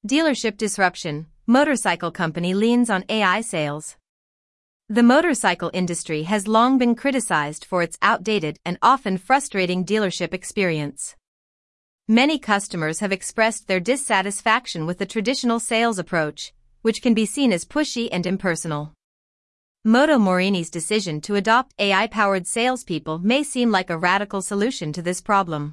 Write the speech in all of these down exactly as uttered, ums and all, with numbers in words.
Dealership disruption. Motorcycle company leans on A I sales. The motorcycle industry has long been criticized for its outdated and often frustrating dealership experience. Many customers have expressed their dissatisfaction with the traditional sales approach, which can be seen as pushy and impersonal. Moto Morini's decision to adopt A I-powered salespeople may seem like a radical solution to this problem.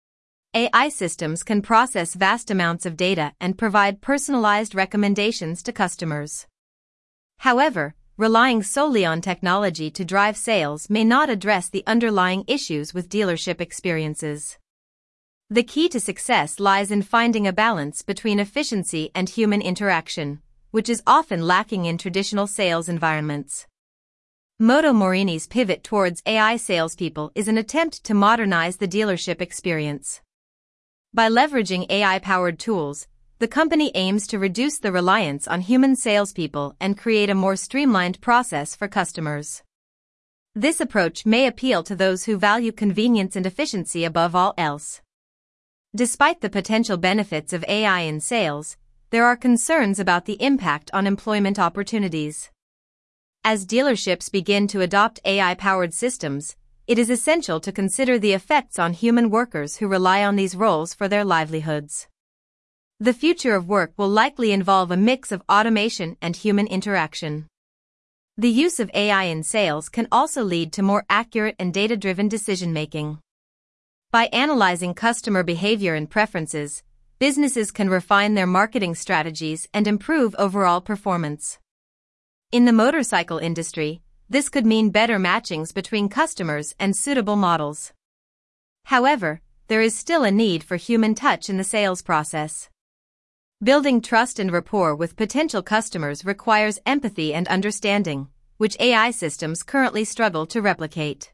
A I systems can process vast amounts of data and provide personalized recommendations to customers. However, relying solely on technology to drive sales may not address the underlying issues with dealership experiences. The key to success lies in finding a balance between efficiency and human interaction, which is often lacking in traditional sales environments. Moto Morini's pivot towards A I salespeople is an attempt to modernize the dealership experience. By leveraging A I-powered tools, the company aims to reduce the reliance on human salespeople and create a more streamlined process for customers. This approach may appeal to those who value convenience and efficiency above all else. Despite the potential benefits of A I in sales, there are concerns about the impact on employment opportunities. As dealerships begin to adopt A I-powered systems, it is essential to consider the effects on human workers who rely on these roles for their livelihoods. The future of work will likely involve a mix of automation and human interaction. The use of A I in sales can also lead to more accurate and data-driven decision-making. By analyzing customer behavior and preferences, businesses can refine their marketing strategies and improve overall performance. In the motorcycle industry, this could mean better matchings between customers and suitable models. However, there is still a need for human touch in the sales process. Building trust and rapport with potential customers requires empathy and understanding, which A I systems currently struggle to replicate.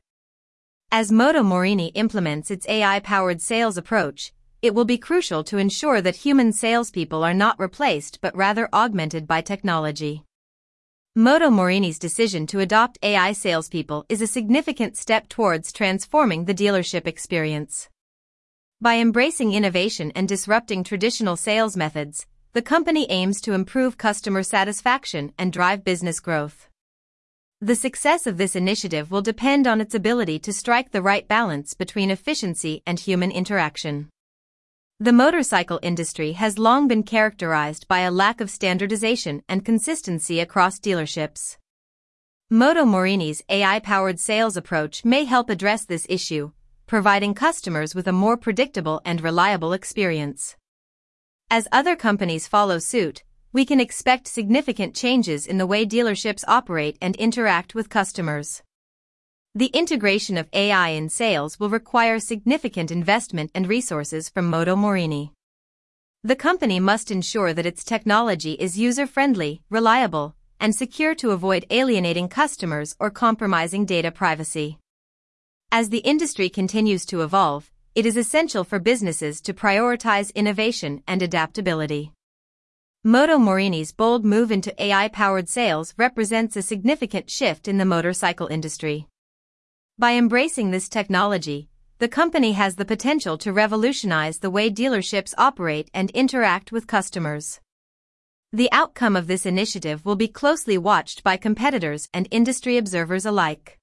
As Moto Morini implements its A I-powered sales approach, it will be crucial to ensure that human salespeople are not replaced but rather augmented by technology. Moto Morini's decision to adopt A I salespeople is a significant step towards transforming the dealership experience. By embracing innovation and disrupting traditional sales methods, the company aims to improve customer satisfaction and drive business growth. The success of this initiative will depend on its ability to strike the right balance between efficiency and human interaction. The motorcycle industry has long been characterized by a lack of standardization and consistency across dealerships. Moto Morini's A I-powered sales approach may help address this issue, providing customers with a more predictable and reliable experience. As other companies follow suit, we can expect significant changes in the way dealerships operate and interact with customers. The integration of A I in sales will require significant investment and resources from Moto Morini. The company must ensure that its technology is user-friendly, reliable, and secure to avoid alienating customers or compromising data privacy. As the industry continues to evolve, it is essential for businesses to prioritize innovation and adaptability. Moto Morini's bold move into A I-powered sales represents a significant shift in the motorcycle industry. By embracing this technology, the company has the potential to revolutionize the way dealerships operate and interact with customers. The outcome of this initiative will be closely watched by competitors and industry observers alike.